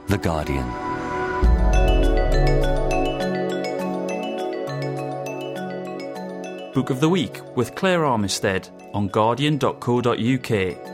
The Guardian. Book of the Week with Claire Armistead on guardian.co.uk.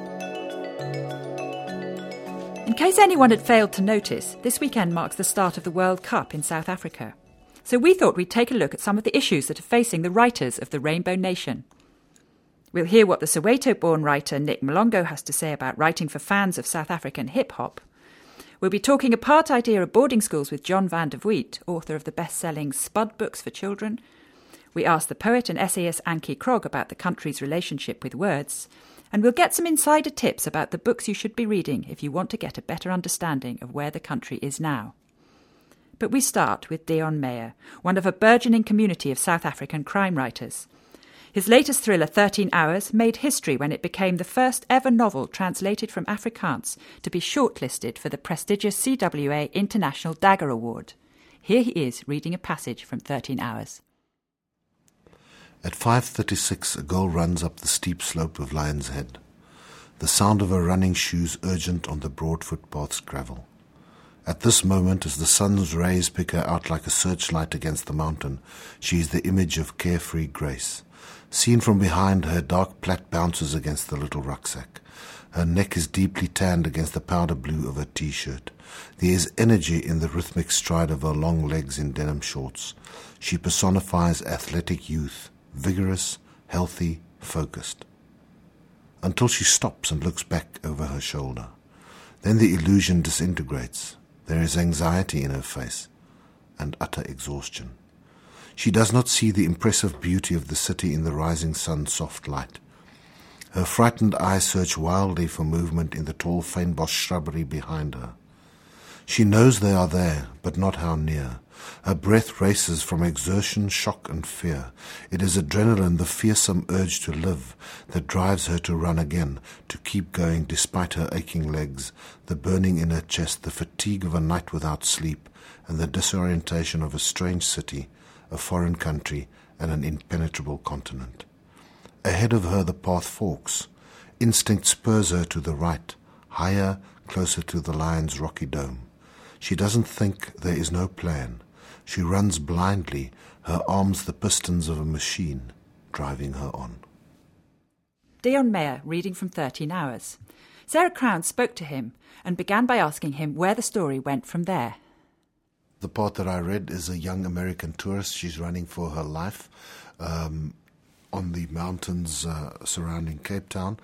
In case anyone had failed to notice, this weekend marks the start of the World Cup in South Africa. So we thought we'd take a look at some of the issues that are facing the writers of the Rainbow Nation. We'll hear what the Soweto-born writer Nick Malongo has to say about writing for fans of South African hip-hop. We'll be talking apartheid era boarding schools with John van der Wheat, author of the best-selling Spud books for children. We asked the poet and essayist Ankie Krog about the country's relationship with words. And we'll get some insider tips about the books you should be reading if you want to get a better understanding of where the country is now. But we start with Deon Meyer, one of a burgeoning community of South African crime writers. His latest thriller, 13 Hours, made history when it became the first ever novel translated from Afrikaans to be shortlisted for the prestigious CWA International Dagger Award. Here he is reading a passage from 13 Hours. At 5:36, a girl runs up the steep slope of Lion's Head. The sound of her running shoes urgent on the broad footpath's gravel. At this moment, as the sun's rays pick her out like a searchlight against the mountain, she is the image of carefree grace. Seen from behind, her dark plait bounces against the little rucksack. Her neck is deeply tanned against the powder blue of her T-shirt. There is energy in the rhythmic stride of her long legs in denim shorts. She personifies athletic youth, vigorous, healthy, focused. Until she stops and looks back over her shoulder. Then the illusion disintegrates. There is anxiety in her face and utter exhaustion. She does not see the impressive beauty of the city in the rising sun's soft light. Her frightened eyes search wildly for movement in the tall fynbos shrubbery behind her. She knows they are there, but not how near. Her breath races from exertion, shock and fear. It is adrenaline, the fearsome urge to live, that drives her to run again, to keep going despite her aching legs, the burning in her chest, the fatigue of a night without sleep, and the disorientation of a strange city, a foreign country, and an impenetrable continent. Ahead of her the path forks. Instinct spurs her to the right, higher, closer to the lion's rocky dome. She doesn't think, there is no plan. She runs blindly, her arms the pistons of a machine, driving her on. Deon Meyer, reading from 13 Hours. Sarah Crown spoke to him and began by asking him where the story went from there. The part that I read is a young American tourist. She's running for her life on the mountains surrounding Cape Town.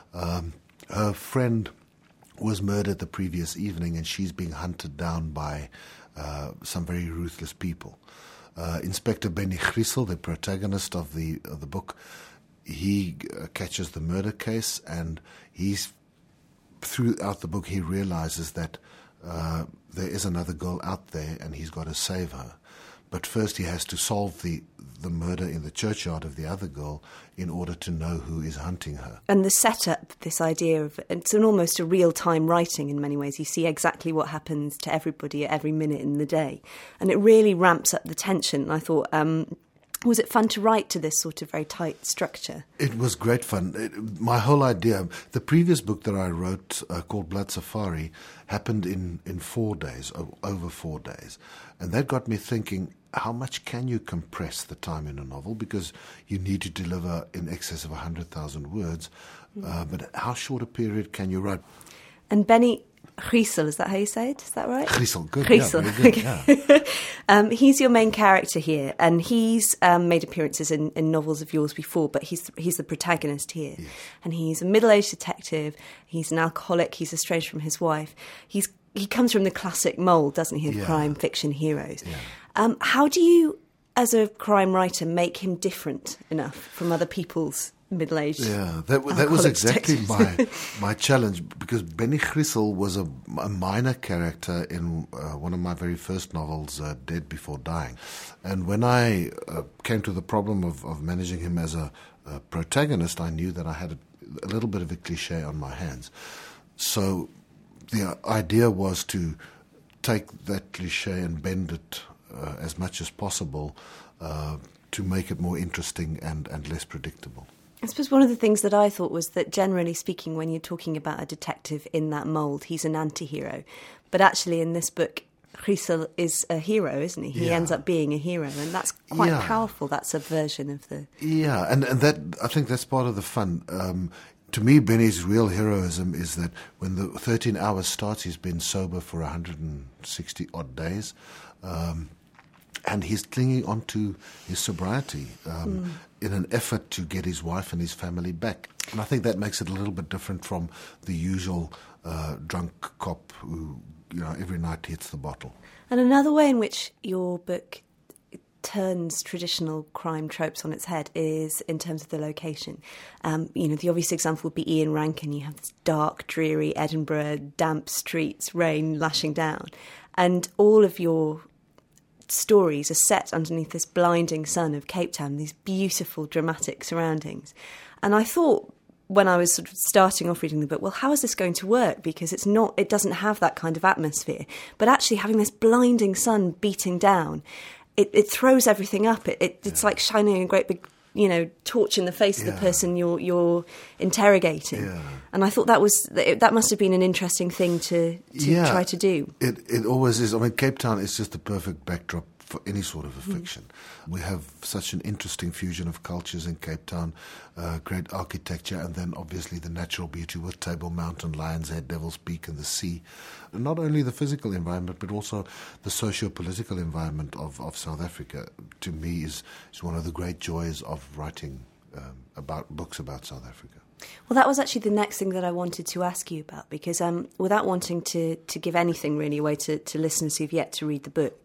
Her friend was murdered the previous evening and she's being hunted down by some very ruthless people. Inspector Benny Griesel, the protagonist of the book, he catches the murder case, and throughout the book he realizes that there is another girl out there and he's got to save her. But first he has to solve the murder in the churchyard of the other girl in order to know who is hunting her. And the setup, this idea of, it's almost a real-time writing in many ways. You see exactly what happens to everybody at every minute in the day. And it really ramps up the tension. I thought, was it fun to write to this sort of very tight structure? It was great fun. My whole idea, the previous book that I wrote called Blood Safari happened in 4 days, over 4 days. And that got me thinking, how much can you compress the time in a novel? Because you need to deliver in excess of 100,000 words. But how short a period can you write? And Benny Griesel, is that how you say it? Is that right? Griesel, good. Griesel. Yeah, very good, yeah. He's your main character here, and he's made appearances in novels of yours before, but he's the protagonist here. Yes. And he's a middle-aged detective, he's an alcoholic, he's estranged from his wife. He comes from the classic mould, doesn't he, of crime fiction heroes. Yeah. How do you, as a crime writer, make him different enough from other people's middle-aged? Yeah, that was exactly my challenge, because Benny Griesel was a minor character in one of my very first novels, Dead Before Dying. And when I came to the problem of managing him as a protagonist, I knew that I had a little bit of a cliché on my hands. So the idea was to take that cliché and bend it as much as possible to make it more interesting and less predictable. I suppose one of the things that I thought was that, generally speaking, when you're talking about a detective in that mould, he's an anti-hero. But actually in this book, Chrysler is a hero, isn't he? He ends up being a hero, and that's quite powerful, that subversion of the... Yeah, and that, I think that's part of the fun. To me, Benny's real heroism is that when the 13 hours starts, he's been sober for 160-odd days, and he's clinging on to his sobriety in an effort to get his wife and his family back. And I think that makes it a little bit different from the usual drunk cop who, every night hits the bottle. And another way in which your book turns traditional crime tropes on its head is in terms of the location. The obvious example would be Ian Rankin. You have this dark, dreary Edinburgh, damp streets, rain lashing down. And all of your stories are set underneath this blinding sun of Cape Town, these beautiful, dramatic surroundings. And I thought, when I was sort of starting off reading the book, well, how is this going to work? Because it doesn't have that kind of atmosphere. But actually having this blinding sun beating down, it throws everything up. It's like shining a great big, torch in the face of the person you're interrogating. Yeah. And I thought that must have been an interesting thing to try to do. It always is. I mean, Cape Town is just the perfect backdrop for any sort of a fiction. We have such an interesting fusion of cultures in Cape Town, great architecture, and then obviously the natural beauty with Table Mountain, Lion's Head, Devil's Peak and the sea. And not only the physical environment, but also the socio-political environment of South Africa, to me, is one of the great joys of writing about books about South Africa. Well, that was actually the next thing that I wanted to ask you about, because without wanting to give anything really away to listeners who've yet to read the book,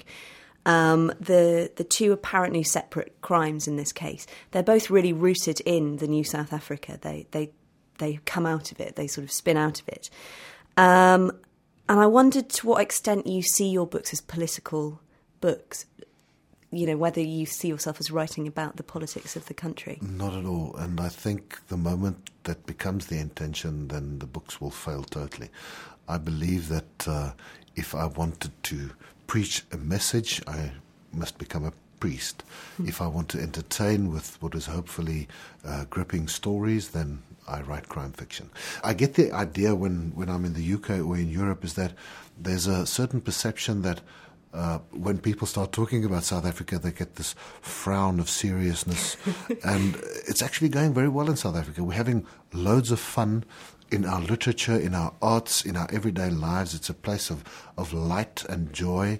the two apparently separate crimes in this case, they're both really rooted in the new South Africa. They come out of it, they sort of spin out of it. And I wondered to what extent you see your books as political books, whether you see yourself as writing about the politics of the country. Not at all. And I think the moment that becomes the intention, then the books will fail totally. I believe that if I wanted to preach a message, I must become a priest. If I want to entertain with what is hopefully gripping stories, then I write crime fiction. I get the idea when I'm in the UK or in Europe is that there's a certain perception that when people start talking about South Africa, they get this frown of seriousness. And it's actually going very well in South Africa. We're having loads of fun in our literature, in our arts, in our everyday lives. It's a place of light and joy.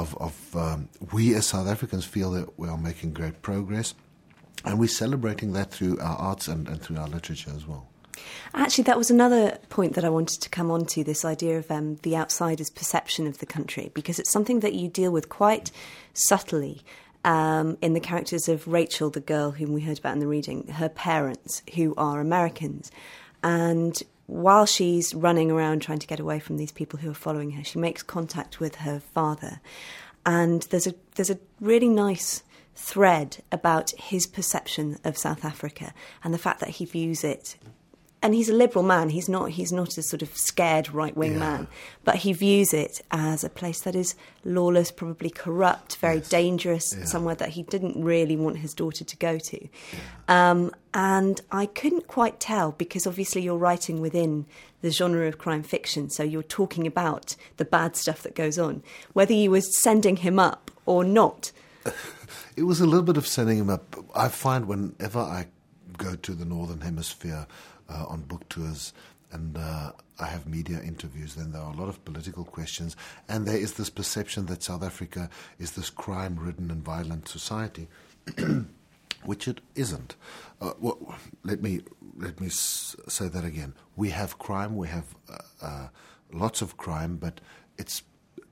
We as South Africans feel that we are making great progress. And we're celebrating that through our arts and through our literature as well. Actually, that was another point that I wanted to come on to, this idea of the outsider's perception of the country, because it's something that you deal with quite subtly in the characters of Rachel, the girl whom we heard about in the reading, her parents, who are Americans. And while she's running around trying to get away from these people who are following her, she makes contact with her father. And there's a really nice thread about his perception of South Africa and the fact that he views it. And he's a liberal man. He's not a sort of scared right-wing man, but he views it as a place that is lawless, probably corrupt, very dangerous, somewhere that he didn't really want his daughter to go to. And I couldn't quite tell, because obviously you're writing within the genre of crime fiction, so you're talking about the bad stuff that goes on, whether you were sending him up or not. It was a little bit of sending him up. I find whenever I go to the Northern Hemisphere on book tours and I have media interviews, then there are a lot of political questions, and there is this perception that South Africa is this crime-ridden and violent society, which it isn't. Let me say that again. We have crime, we have lots of crime, but it's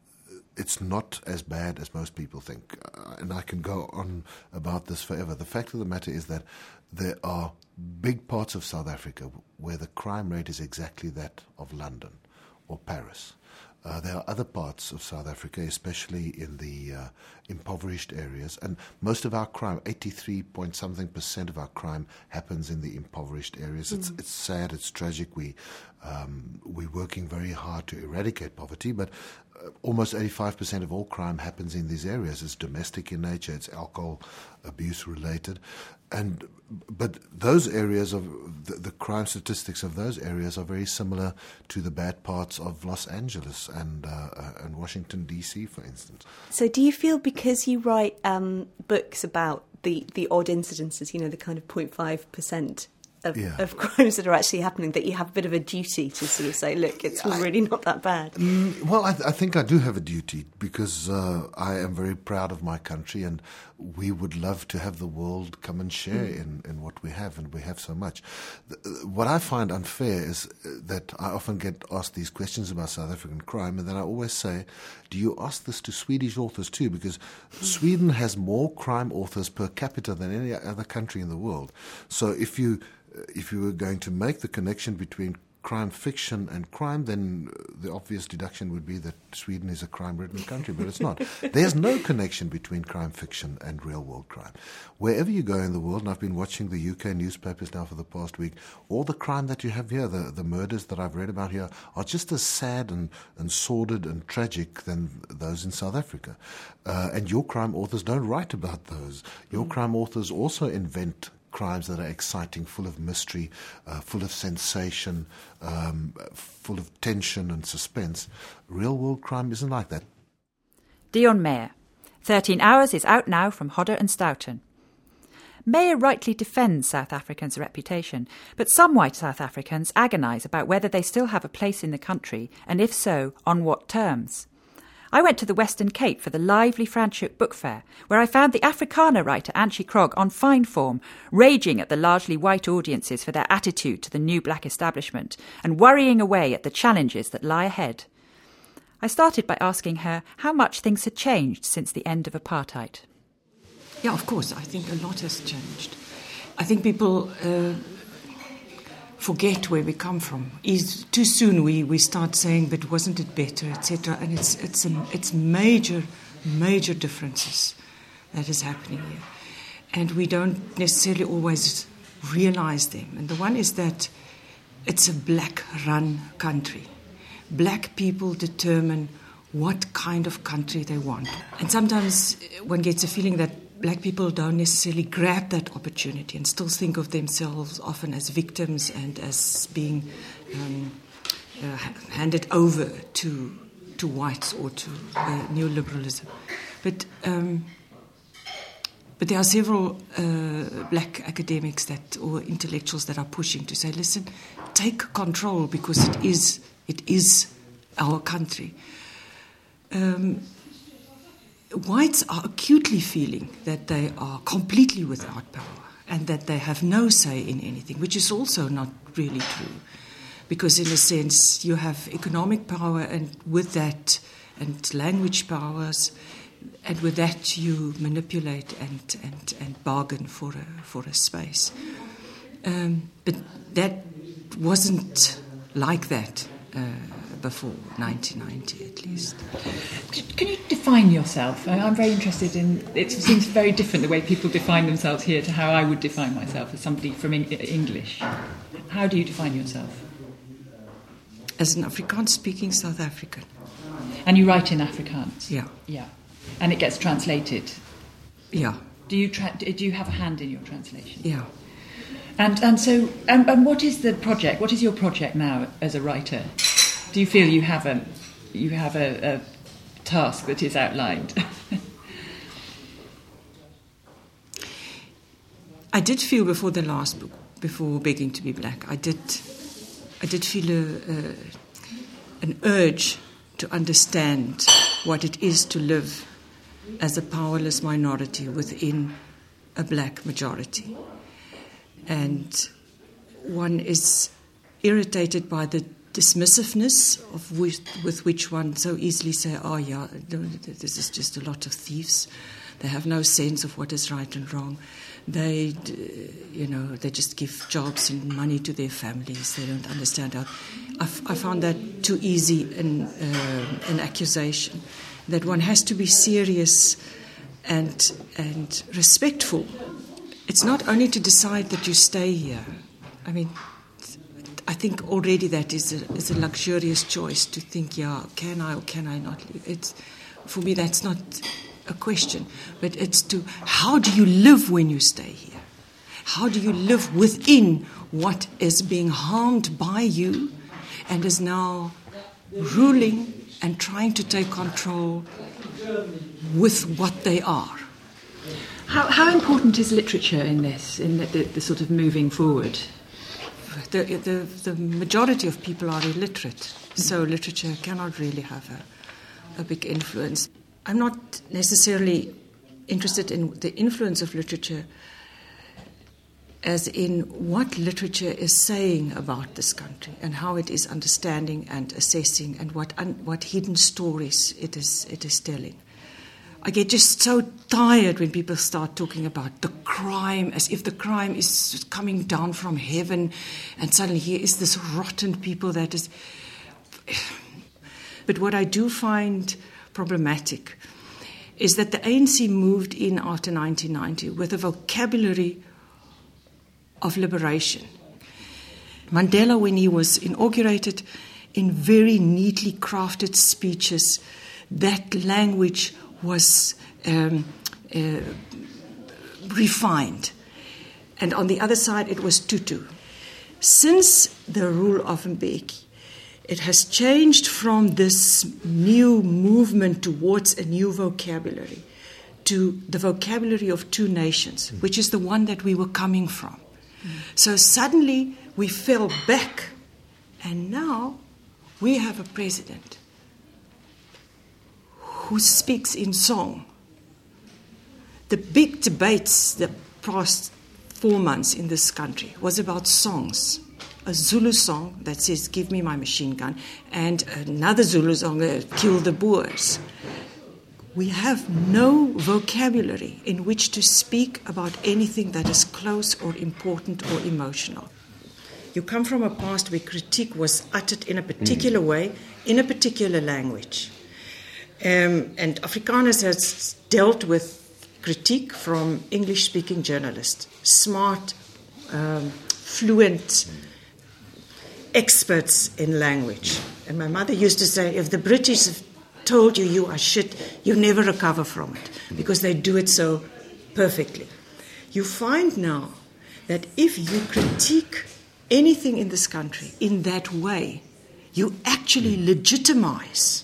not as bad as most people think. And I can go on about this forever. The fact of the matter is that there are big parts of South Africa where the crime rate is exactly that of London or Paris. There are other parts of South Africa, especially in the impoverished areas, and most of our crime, 83-point-something% of our crime, happens in the impoverished areas. It's sad, it's tragic. We're working very hard to eradicate poverty, but almost 85% of all crime happens in these areas. It's domestic in nature, it's alcohol abuse related. But those areas of the crime statistics of those areas are very similar to the bad parts of Los Angeles and Washington D.C., for instance. So, do you feel because you write books about the odd incidences, the kind of 0.5% of crimes that are actually happening, that you have a bit of a duty to sort of say, look, it's really not that bad? Well, I think I do have a duty because I am very proud of my country, and we would love to have the world come and share in what we have, and we have so much. What I find unfair is that I often get asked these questions about South African crime, and then I always say, do you ask this to Swedish authors too? Because Sweden has more crime authors per capita than any other country in the world. So if you were going to make the connection between crime fiction and crime, then the obvious deduction would be that Sweden is a crime-ridden country, but it's not. There's no connection between crime fiction and real-world crime. Wherever you go in the world, and I've been watching the UK newspapers now for the past week, all the crime that you have here, the murders that I've read about here, are just as sad and sordid and tragic than those in South Africa. And your crime authors don't write about those. Your crime authors also invent crimes that are exciting, full of mystery, full of sensation, full of tension and suspense. Real-world crime isn't like that. Dion Meyer. 13 Hours is out now from Hodder and Stoughton. Meyer rightly defends South Africans' reputation, but some white South Africans agonise about whether they still have a place in the country, and if so, on what terms. I went to the Western Cape for the lively Franschhoek Book Fair, where I found the Afrikaner writer Antjie Krog on fine form, raging at the largely white audiences for their attitude to the new black establishment, and worrying away at the challenges that lie ahead. I started by asking her how much things had changed since the end of apartheid. Yeah, of course, I think a lot has changed. I think people forget where we come from. Too soon we start saying, but wasn't it better, etc. And it's major differences that is happening here. And we don't necessarily always realise them. And the one is that it's a black-run country. Black people determine what kind of country they want. And sometimes one gets a feeling that black people don't necessarily grab that opportunity and still think of themselves often as victims and as being handed over to whites or to neoliberalism. But there are several black academics or intellectuals that are pushing to say, listen, take control because it is our country. Whites are acutely feeling that they are completely without power and that they have no say in anything, which is also not really true. Because in a sense, you have economic power and with that, and language powers, and with that you manipulate and bargain for a space. But that wasn't like that before 1990 at least. Can you define yourself? I'm very interested in, it seems very different the way people define themselves here to how I would define myself as somebody from English. How do you define yourself? As an Afrikaans-speaking South African. And you write in Afrikaans? Yeah. Yeah. And it gets translated? Yeah. Do you have a hand in your translation? Yeah. And so what is the project? What is your project now as a writer? Do you feel you have a task that is outlined? I did feel before the last book, before Begging to be Black, I did feel an urge to understand what it is to live as a powerless minority within a black majority. And one is irritated by the dismissiveness with which one so easily say, oh yeah, this is just a lot of thieves. They have no sense of what is right and wrong. They just give jobs and money to their families. They don't understand how. I found that too easy an accusation. That one has to be serious and respectful. It's not only to decide that you stay here. I mean, I think already that is a luxurious choice to think, can I or can I not leave? For me, that's not a question, but it's how do you live when you stay here? How do you live within what is being harmed by you and is now ruling and trying to take control with what they are? How important is literature in this, in the sort of moving forward? The majority of people are illiterate, so literature cannot really have a big influence. I'm not necessarily interested in the influence of literature as in what literature is saying about this country and how it is understanding and assessing and what hidden stories it is telling. I get just so tired when people start talking about the crime as if the crime is coming down from heaven and suddenly here is this rotten people that is... But what I do find problematic is that the ANC moved in after 1990 with a vocabulary of liberation. Mandela, when he was inaugurated, in very neatly crafted speeches, that language was refined. And on the other side, it was Tutu. Since the rule of Mbeki, it has changed from this new movement towards a new vocabulary to the vocabulary of two nations, which is the one that we were coming from. So suddenly we fell back, and now we have a president who speaks in song. The big debates the past 4 months in this country was about songs. A Zulu song that says, "Give me my machine gun," and another Zulu song, "Kill the Boers." We have no vocabulary in which to speak about anything that is close or important or emotional. You come from a past where critique was uttered in a particular way, in a particular language. And Afrikaners has dealt with critique from English-speaking journalists, smart, fluent experts in language. And my mother used to say, if the British have told you you are shit, you never recover from it, because they do it so perfectly. You find now that if you critique anything in this country in that way, you actually legitimize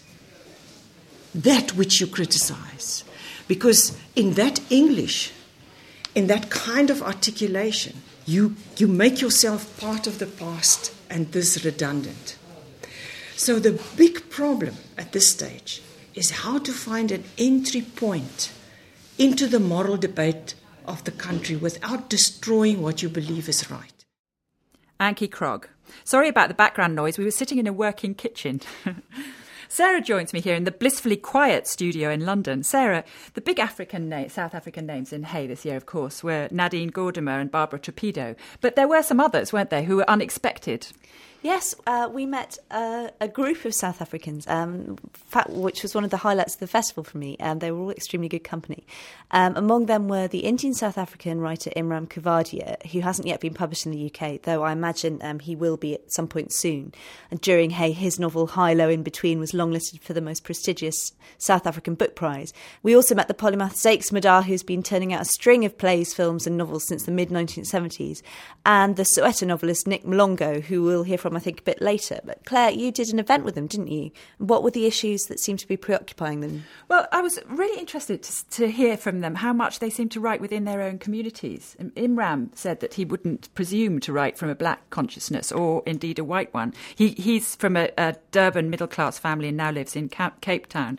that which you criticize. Because in that English, in that kind of articulation, you make yourself part of the past and this redundant. So the big problem at this stage is how to find an entry point into the moral debate of the country without destroying what you believe is right. Ankie Krog. Sorry about the background noise. We were sitting in a working kitchen. Sarah joins me here in the blissfully quiet studio in London. Sarah, the big South African names in Hay this year, of course, were Nadine Gordimer and Barbara Trapido. But there were some others, weren't there, who were unexpected? Yes, we met a group of South Africans, which was one of the highlights of the festival for me. They were all extremely good company. Among them were the Indian-South African writer Imran Kuvadia, who hasn't yet been published in the UK, though I imagine he will be at some point soon. And during Hay, his novel High, Low, In Between was longlisted for the most prestigious South African Book Prize. We also met the polymath Zakes Madar, who's been turning out a string of plays, films and novels since the mid-1970s, and the Soweto novelist Nick Mlongo, who we'll hear from I think a bit later. But Claire, you did an event with them, didn't you? What were the issues that seemed to be preoccupying them? Well, I was really interested to hear from them how much they seem to write within their own communities. Imran said that he wouldn't presume to write from a black consciousness or indeed a white one. He's from a Durban middle-class family and now lives in Cape Town.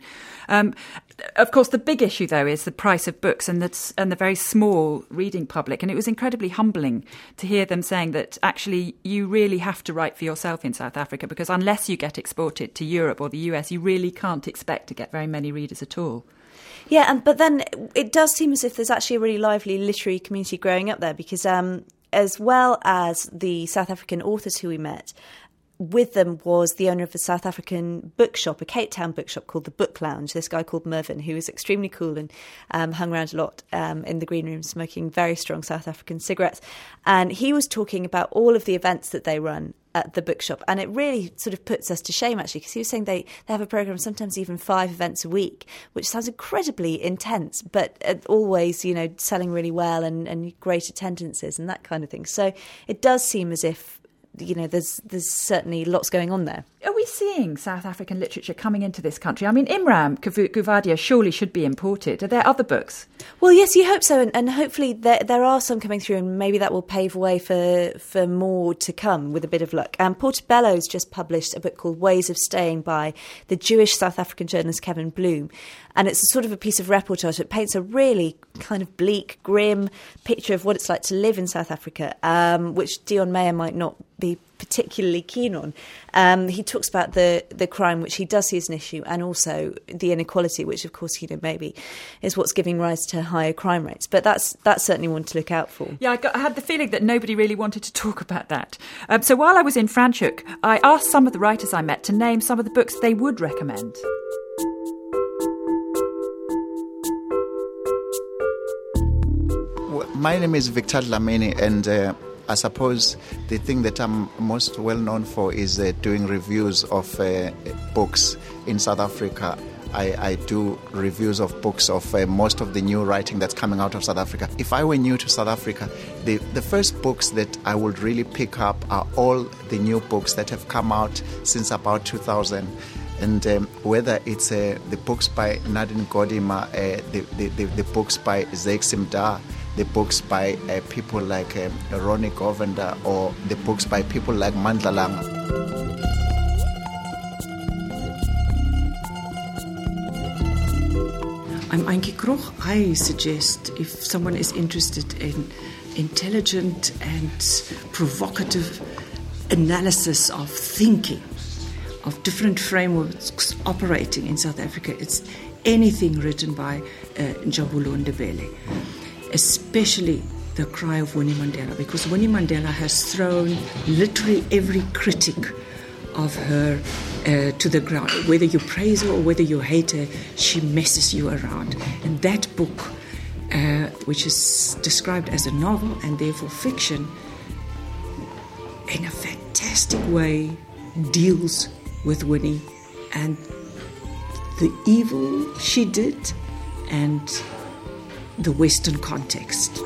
Of course, the big issue, though, is the price of books and the very small reading public. And it was incredibly humbling to hear them saying that actually you really have to write for yourself in South Africa, because unless you get exported to Europe or the US, you really can't expect to get very many readers at all. Yeah, but then it does seem as if there's actually a really lively literary community growing up there, because as well as the South African authors who we met, with them was the owner of a South African bookshop, a Cape Town bookshop called the Book Lounge, this guy called Mervyn, who was extremely cool and hung around a lot in the green room smoking very strong South African cigarettes. And he was talking about all of the events that they run at the bookshop. And it really sort of puts us to shame, actually, because he was saying they have a programme, sometimes even 5 events a week, which sounds incredibly intense, but always, selling really well and great attendances and that kind of thing. So it does seem as if there's certainly lots going on there. Are we seeing South African literature coming into this country? I mean, Imran Guvadia surely should be imported. Are there other books? Well, yes, you hope so, and hopefully there are some coming through, and maybe that will pave way for more to come with a bit of luck. Portobello's just published a book called Ways of Staying by the Jewish South African journalist Kevin Bloom, and it's a sort of a piece of reportage that paints a really kind of bleak, grim picture of what it's like to live in South Africa, which Dion Meyer might not be particularly keen on. He talks about the crime, which he does see as an issue, and also the inequality, which of course maybe is what's giving rise to higher crime rates. But that's certainly one to look out for. Yeah, I had the feeling that nobody really wanted to talk about that. So while I was in Franschhoek, I asked some of the writers I met to name some of the books they would recommend. My name is Victor Dlamini, and I suppose the thing that I'm most well known for is doing reviews of books in South Africa. I do reviews of books of most of the new writing that's coming out of South Africa. If I were new to South Africa, the first books that I would really pick up are all the new books that have come out since about 2000. And whether it's the books by Nadine Gordimer, the books by Zakes Mda, the books by people like Ronnie Govender, or the books by people like Mandla Langa. I'm Ankie Krog. I suggest if someone is interested in intelligent and provocative analysis of thinking, of different frameworks operating in South Africa, it's anything written by Njabulo Ndebele, especially The Cry of Winnie Mandela, because Winnie Mandela has thrown literally every critic of her to the ground. Whether you praise her or whether you hate her, she messes you around. And that book, which is described as a novel and therefore fiction, in a fantastic way deals with Winnie and the evil she did and the Western context.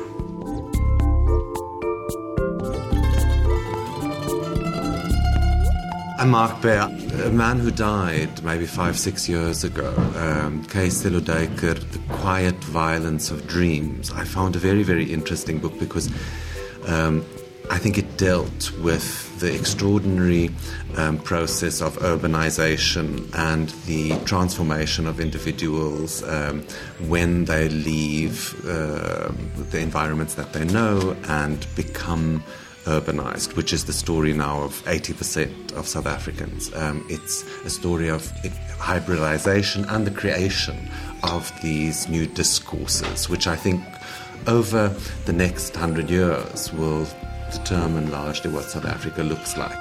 I'm Mark Bear, a man who died maybe 5-6 years ago, Kees Selodeiker, The Quiet Violence of Dreams. I found a very, very interesting book because I think it dealt with the extraordinary process of urbanization and the transformation of individuals when they leave the environments that they know and become urbanized, which is the story now of 80% of South Africans. It's a story of hybridization and the creation of these new discourses, which I think over the next 100 years will determine largely what South Africa looks like.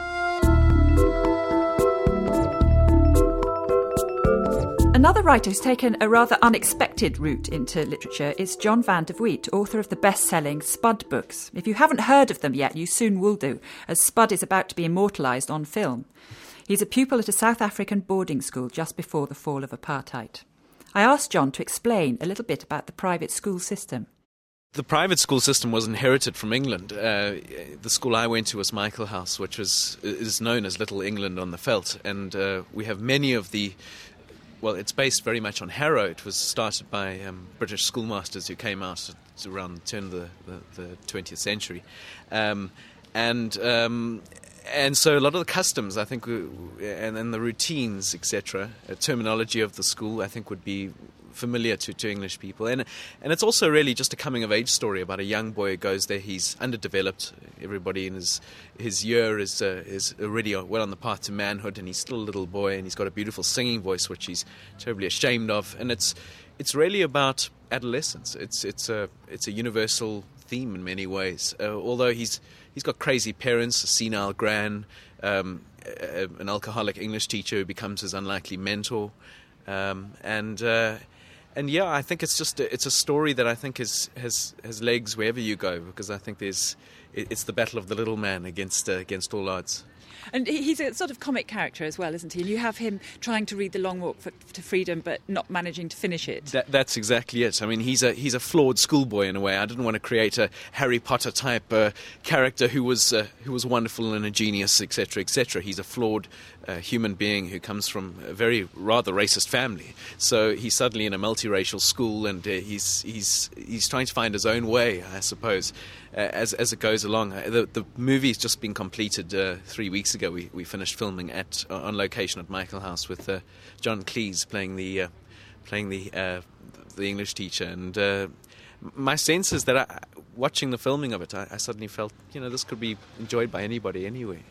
Another writer who's taken a rather unexpected route into literature is John van der Wheat, author of the best-selling Spud books. If you haven't heard of them yet, you soon will do, as Spud is about to be immortalised on film. He's a pupil at a South African boarding school just before the fall of apartheid. I asked John to explain a little bit about the private school system. The private school system was inherited from England. The school I went to was Michael House, which is known as Little England on the Veldt, and we have many of the... Well, it's based very much on Harrow. It was started by British schoolmasters who came out around the turn of the 20th century. And so a lot of the customs, I think, and the routines, etc., terminology of the school, I think, would be familiar to English people. And it's also really just a coming-of-age story about a young boy who goes there. He's underdeveloped. Everybody in his year is already well on the path to manhood, and he's still a little boy, and he's got a beautiful singing voice, which he's terribly ashamed of. And it's really about adolescence. It's a universal theme in many ways. Although he's got crazy parents, a senile gran, an alcoholic English teacher who becomes his unlikely mentor, and yeah, I think it's a story that I think has legs wherever you go, because I think it's the battle of the little man against all odds. And he's a sort of comic character as well, isn't he? And you have him trying to read The Long Walk to Freedom, but not managing to finish it. That's exactly it. I mean, he's a flawed schoolboy in a way. I didn't want to create a Harry Potter type character who was wonderful and a genius, etc., etc. He's a flawed human being who comes from a very rather racist family. So he's suddenly in a multiracial school, and he's trying to find his own way, I suppose, as it goes along. The movie's just been completed 3 weeks ago. We finished filming on location at Michael House with John Cleese playing the English teacher, and my sense is that watching the filming of it, I suddenly felt, this could be enjoyed by anybody anyway.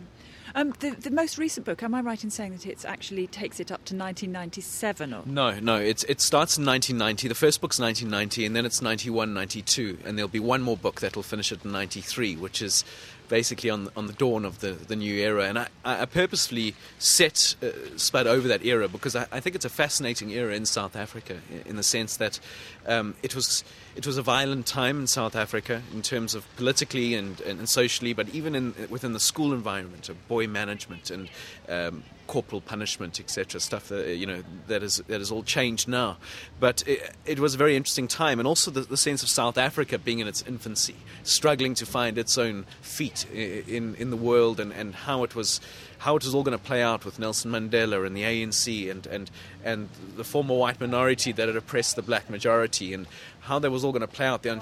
The most recent book, am I right in saying that it actually takes it up to 1997? Or? No, it starts in 1990. The first book's 1990, and then it's 91, 92, and there'll be one more book that'll finish it in 93, which is basically on the dawn of the new era. And I purposefully set Spud over that era because I think it's a fascinating era in South Africa, in the sense that it was a violent time in South Africa in terms of politically and socially, but even within the school environment, of boy management and corporal punishment, etc. Stuff that is all changed now. But it was a very interesting time, and also the sense of South Africa being in its infancy, struggling to find its own feet in the world, and how it was all going to play out with Nelson Mandela and the ANC and the former white minority that had oppressed the black majority, and how that was all going to play out, the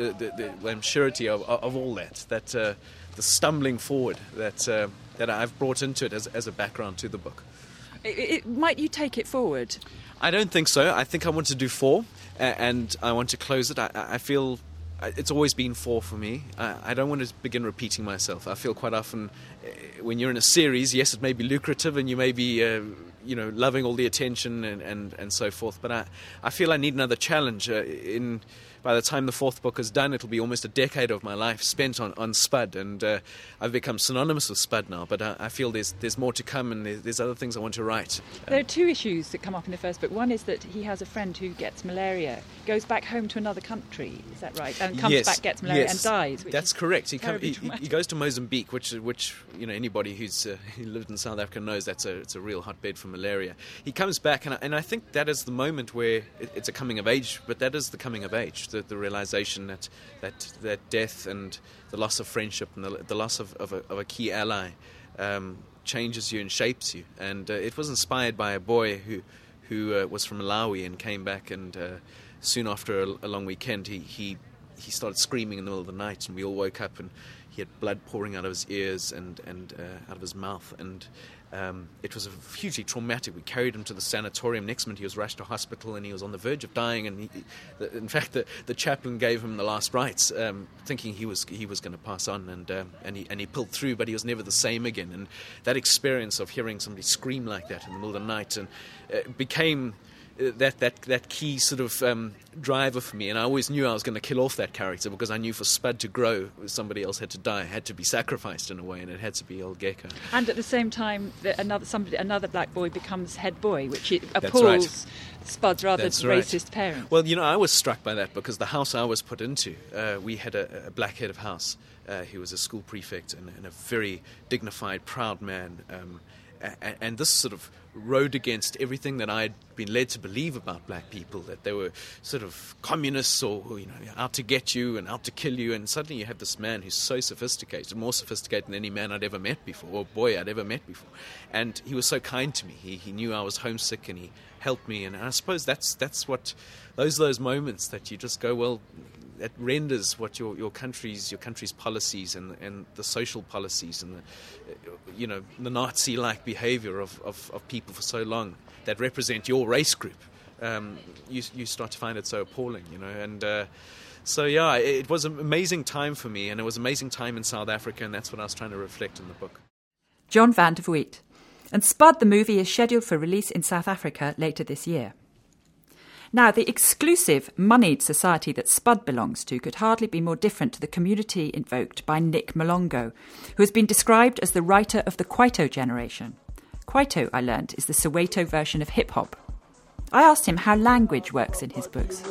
unsurety of all that the stumbling forward that I've brought into it as a background to the book. Might you take it forward? I don't think so. I think I want to do 4, and I want to close it. I feel it's always been 4 for me. I don't want to begin repeating myself. I feel quite often when you're in a series, yes, it may be lucrative and you may be loving all the attention and so forth, but I feel I need another challenge. By the time the 4th book is done, it'll be almost a decade of my life spent on Spud, and I've become synonymous with Spud now, but I feel there's more to come, and there's other things I want to write. There are 2 issues that come up in the first book. One is that he has a friend who gets malaria, goes back home to another country, is that right? And comes back, gets malaria and dies. That's correct. He goes to Mozambique, which anybody who's lived in South Africa knows it's a real hotbed for malaria. He comes back, and I think that is the moment where it's a coming of age, but that is the coming of age. The realization that death and the loss of friendship and the loss of a key ally changes you and shapes you. And it was inspired by a boy who was from Malawi and came back, and soon after a long weekend he started screaming in the middle of the night, and we all woke up and he had blood pouring out of his ears and out of his mouth, and it was hugely traumatic. We carried him to the sanatorium. Next minute he was rushed to hospital, and he was on the verge of dying, and in fact the chaplain gave him the last rites, thinking he was going to pass on, and he pulled through, but he was never the same again. And that experience of hearing somebody scream like that in the middle of the night and became that key sort of driver for me. And I always knew I was going to kill off that character, because I knew for Spud to grow, somebody else had to die, had to be sacrificed in a way, and it had to be old Gecko. And at the same time, another black boy becomes head boy, which appalls Spud's rather racist parents. Well, I was struck by that, because the house I was put into, we had a black head of house. He was a school prefect and a very dignified, proud man. And this sort of rode against everything that I had been led to believe about black people, that they were sort of communists or out to get you and out to kill you. And suddenly you have this man who's so sophisticated, more sophisticated than any man I'd ever met before, or boy I'd ever met before. And he was so kind to me. He knew I was homesick, and he helped me. And I suppose that's what those moments that you just go, well, that renders what your country's policies and the social policies and the Nazi-like behaviour of people for so long that represent your race group. You start to find it so appalling, and so yeah, it was an amazing time for me, and it was an amazing time in South Africa, and that's what I was trying to reflect in the book. John van der Vliet. And Spud the movie is scheduled for release in South Africa later this year. Now, the exclusive, moneyed society that Spud belongs to could hardly be more different to the community invoked by Nick Malongo, who has been described as the writer of the Kwaito generation. Kwaito, I learnt, is the Soweto version of hip-hop. I asked him how language works in his books.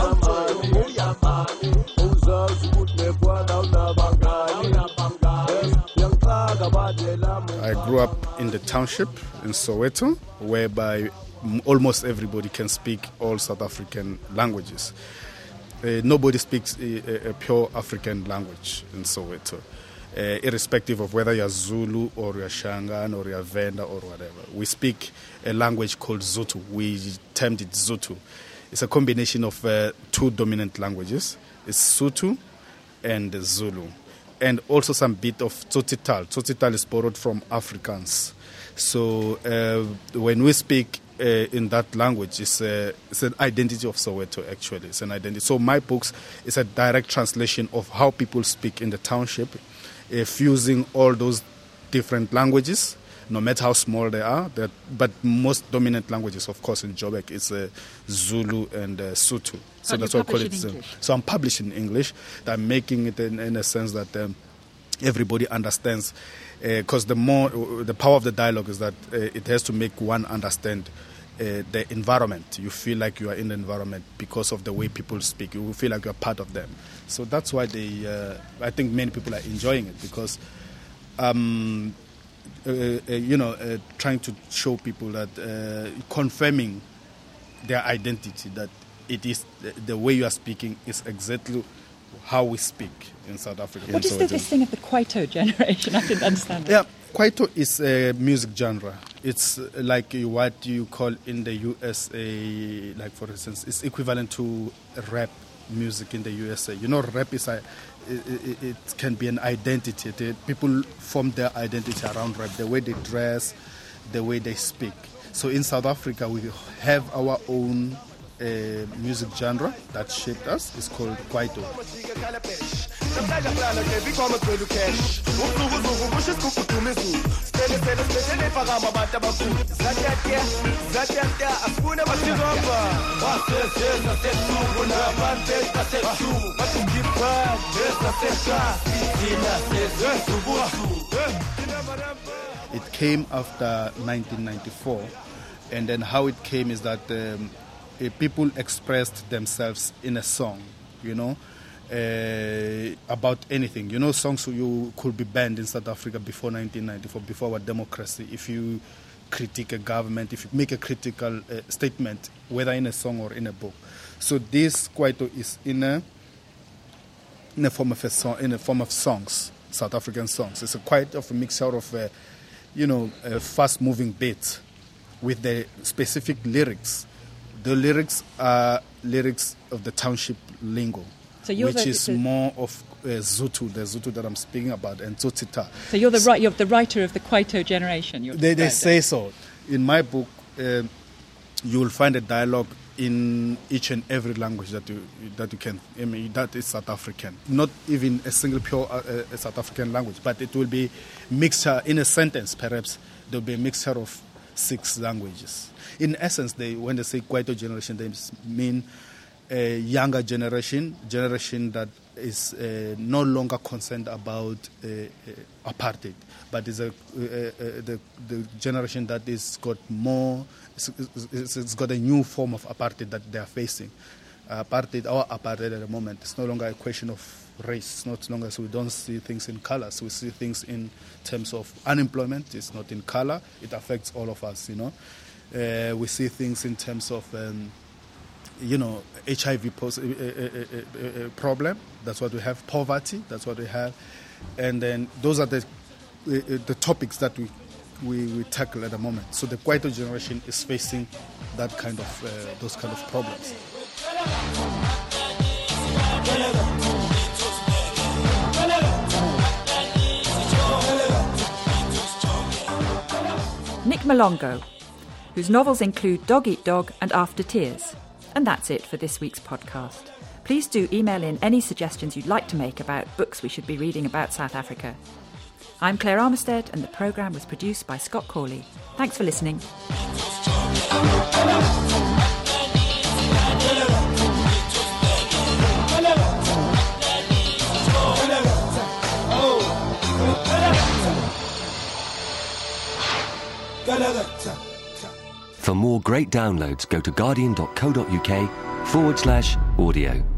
I grew up in the township in Soweto, whereby almost everybody can speak all South African languages. Nobody speaks a pure African language in Soweto, irrespective of whether you're Zulu or you're Shangaan or you're Venda or whatever. We speak a language called Zutu. We termed it Zutu. It's a combination of two dominant languages. It's Sotho and Zulu. And also some bit of Tsotsitaal. Tsotsitaal is borrowed from Afrikaans. So when we speak in that language, it's an identity of Soweto, actually. It's an identity. So my books is a direct translation of how people speak in the township, fusing all those different languages, no matter how small they are. But most dominant languages, of course, in Joburg is Zulu and Sotho. So that's what I call it. So I'm publishing in English. I'm making it in a sense that everybody understands. Because the power of the dialogue is that it has to make one understand the environment. You feel like you are in the environment because of the way people speak. You feel like you're part of them. So that's why I think many people are enjoying it, because trying to show people that confirming their identity, that it is the way you are speaking is exactly how we speak in South Africa. What is this thing of the Kwaito generation? I didn't understand that. Yeah, Kwaito is a music genre. It's like what you call in the USA, like for instance, it's equivalent to rap music in the USA. You know, rap is it can be an identity. People form their identity around rap, the way they dress, the way they speak. So in South Africa, we have our own music genre that shaped us. It's called Kwaito. It came after 1994, and then how it came is that people expressed themselves in a song, about anything. Songs you could be banned in South Africa before 1994, before our democracy. If you critique a government, if you make a critical statement, whether in a song or in a book. So this Kwaito is in a form of songs, South African songs. It's quite of a mixture of a fast-moving beat with the specific lyrics. The lyrics are lyrics of the township lingo, which is more of Zutu, the Zutu that I'm speaking about, and Tsotsitaal. So you're the writer of the Kwaito generation. They say so. In my book, you will find a dialogue in each and every language that you can. I mean, that is South African. Not even a single pure South African language, but it will be mixture in a sentence. Perhaps there will be a mixture of 6 languages. In essence, when they say Kwaito generation, they mean a younger generation that is no longer concerned about apartheid, but is the generation that is got more. It's got a new form of apartheid that they are facing. Our apartheid at the moment, it's no longer a question of race. It's not longer, so we don't see things in colors. We see things in terms of unemployment. It's not in color. It affects all of us, We see things in terms of, HIV problem. That's what we have. Poverty. That's what we have. And then those are the topics that we tackle at the moment. So the Kwaito generation is facing that kind of those kind of problems. Nick Malongo, whose novels include Dog Eat Dog and After Tears. And that's it for this week's podcast. Please do email in any suggestions you'd like to make about books we should be reading about South Africa. I'm Claire Armistead, and the programme was produced by Scott Corley. Thanks for listening. For more great downloads, go to guardian.co.uk/audio.